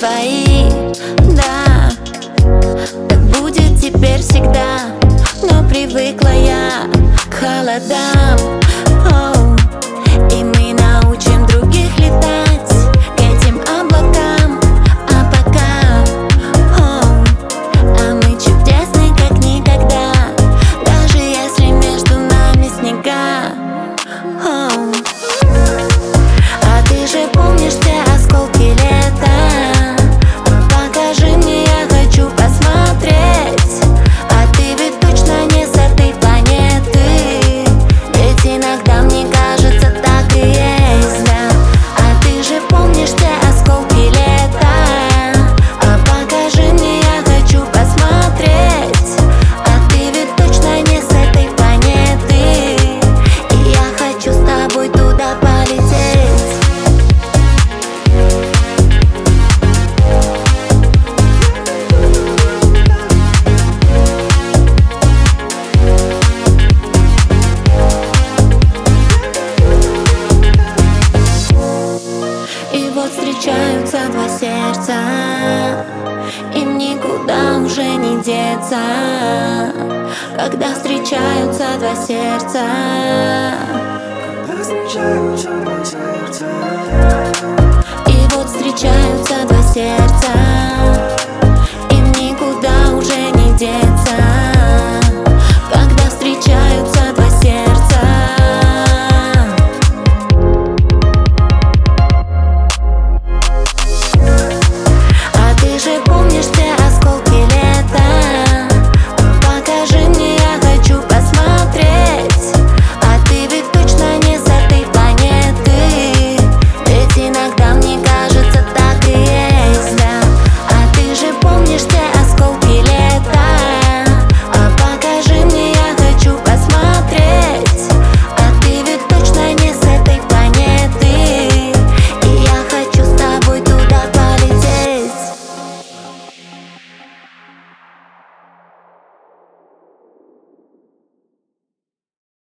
твои, да. Так будет теперь всегда, но привыкла я к холодам. Оу. И мы научим других летать к этим облакам. А пока, оу, а мы чудесны как никогда, даже если между нами снега. Оу. А ты же помнишь те осколки лета? Покажи мне, я хочу посмотреть. А ты ведь точно не с этой планеты, ведь иногда мне кажется, так и есть, да. А ты же помнишь те осколки лета? Покажи мне, я хочу посмотреть. А ты ведь точно не с этой планеты, и я хочу с тобой туда полететь. И вот встречаются два сердца, им никуда уже не деться. Когда встречаются два сердца, и вот встречаются два сердца, им никуда уже не деться.